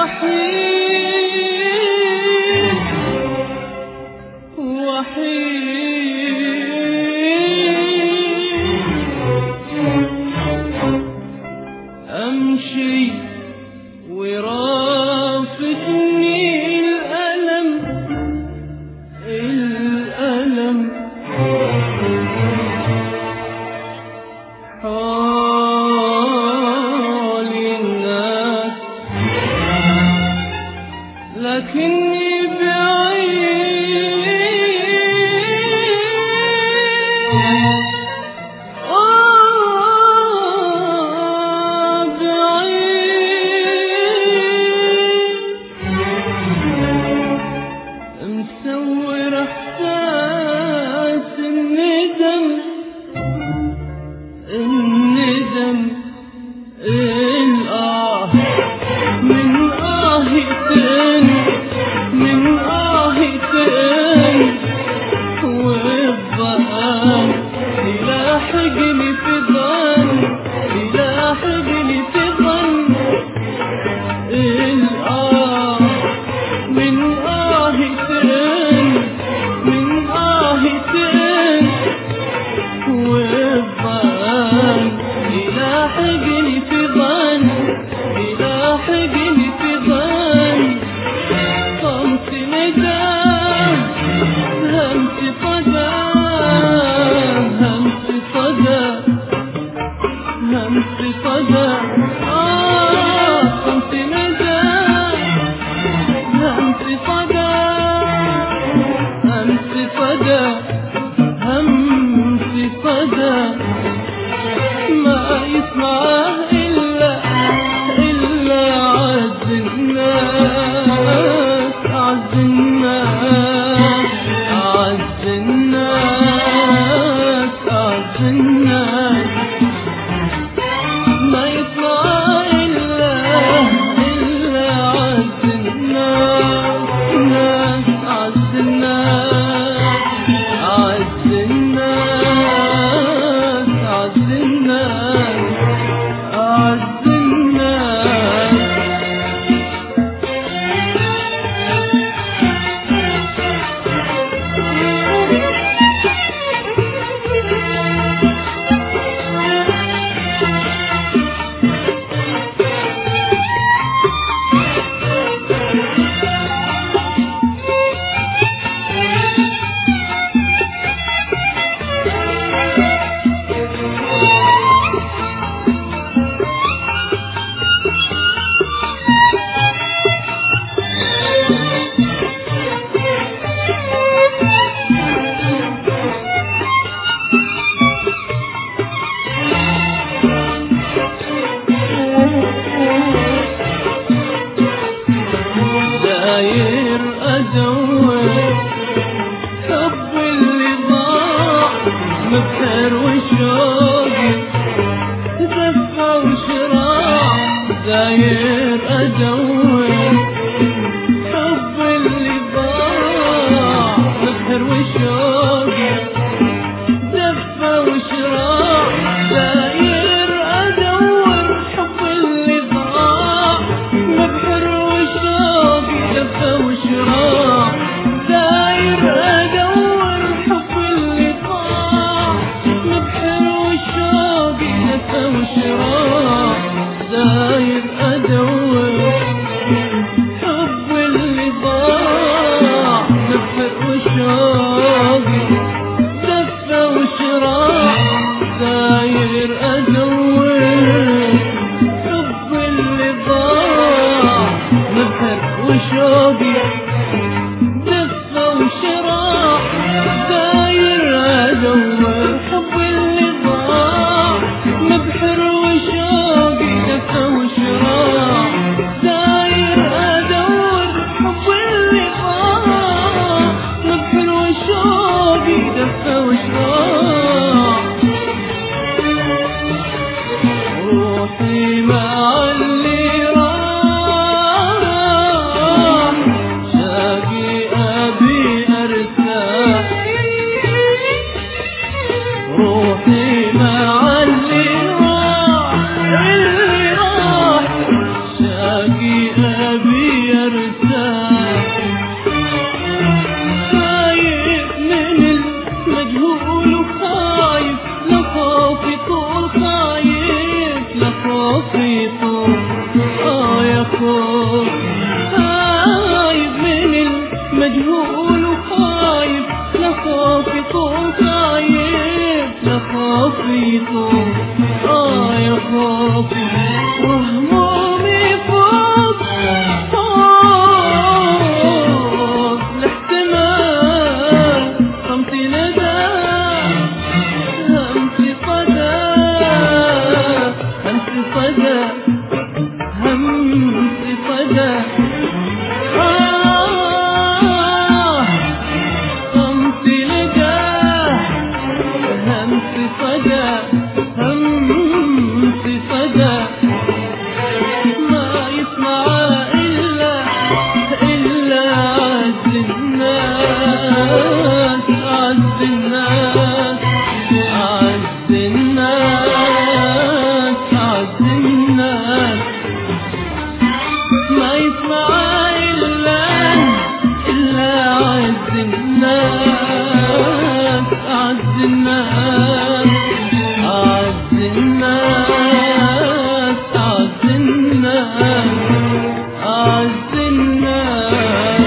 أمشي ورافقني الألم حولي الناس لكني مصور احساس الندم الآه من آهتين والظلام يلاحقني في ظن الآه من آهتين والظلام يلاحقني في ظن صمت ندى همس صدى صمت ندى همس صدى ما يسمعه إلا عز الناس ما يسمعه إلا عز الناس عز الناس داير أدور حب اللي ضاع مبحر وشوقي دفع وشراع داير أدور حب اللي ضاع مبحر وشوقي دفع وشراع داير أدور حب اللي ضاع مبحر وشوقي دفع وشراع داير أدور حب اللي ضاع مبحر وشوقي دفع وشراع داير أدور حب اللي ضاع مبحر وشوقي دفع وشراع داير أدور حب اللي ضاع مبحر وشوقي دفع وشراع داير أدور حب اللي ضاع مبحر وشوقي دفع وشراع داير أدور حب اللي ضاع مبحر وشوقي دفع وشراع روحي مع اللي راح مرتاح. خايف من المجهول وخايف لخوف يطول، خايف لخوف يطول يا خوف. خايف من المجهول وخايف لخوف يطول، خايف لخوف يطول يا خوف. وهمومي فوق فوق الاحتمال، صمتي ندى همسي صدى، همسي صدى، همسي صدى. صمتي ندى همسي صدى، همسي صدى. ما يسمع إلا عز الناس، عز الناس، عز الناس، عز الناس. ما يسمع إلا عز الناس، عز الناس، عز الناس، عز الناس، عز الناس.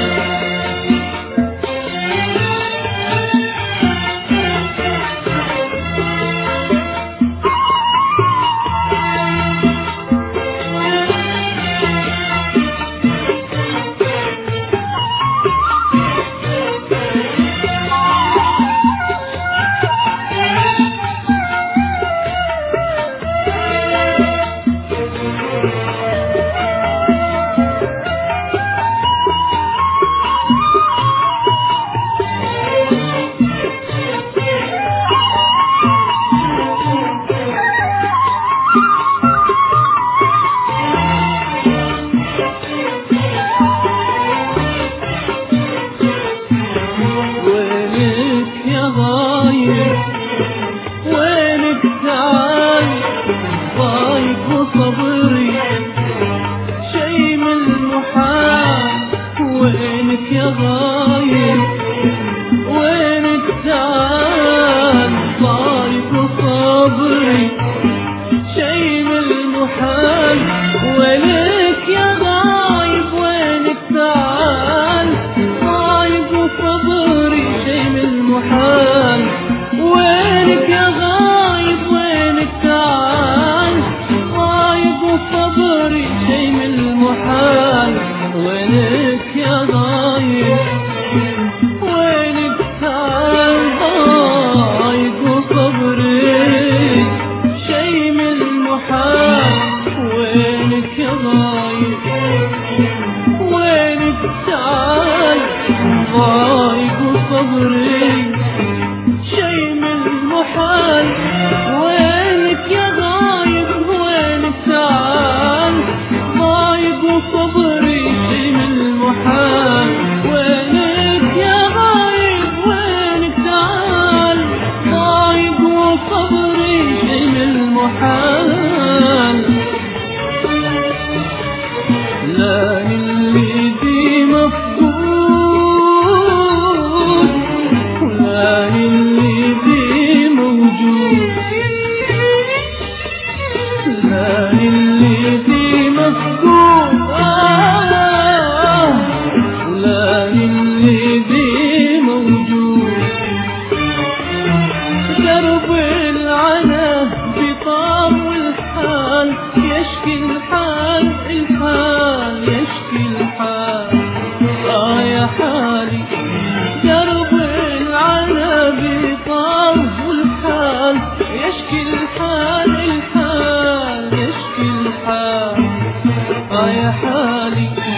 وينك تعال ضايق وصبري شي من المحال. وينك يا غايب، وينك تعال ضايق وصبري شي من المحال. وينك يا غايب، وينك تعال ضايق وصبري شي من المحال. وينك يا غايب، وينك تعال ضايق وصبري شي من المحال. وينك يا غايب، وينك تعال ضايق وصبري شي من المحال. وينك يا غايب، وينك تعال ضايق وصبري شي من المحال. وينك يا غايب، وينك تعال ضايق وصبري شي من المحال. وينك يا غايب، وينك تعال ضايق وصبري شي من المحال. لا اللي دي مفقود ولا اللي دي موجود. لا اللي دي مفقود ولا اللي دي موجود. درب العنا بطار والحال يشكي الحال، الحال يشكي الحال يا حالي. درب العنا بطار والحال يشكي الحال، الحال يشكي الحال يا حالي.